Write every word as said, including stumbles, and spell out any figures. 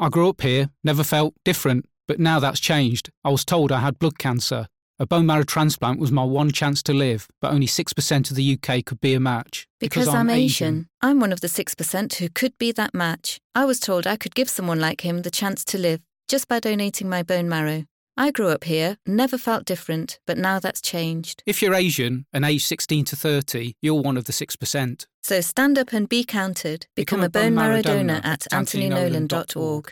I grew up here, never felt different, but now that's changed. I was told I had blood cancer. A bone marrow transplant was my one chance to live, but only six percent of the U K could be a match. Because, because I'm, I'm Asian. Asian. I'm one of the six percent who could be that match. I was told I could give someone like him the chance to live, just by donating my bone marrow. I grew up here, never felt different, but now that's changed. If you're Asian and aged sixteen to thirty, you're one of the six percent. So stand up and be counted. Become, Become a bone marrow donor at anthony nolan dot org.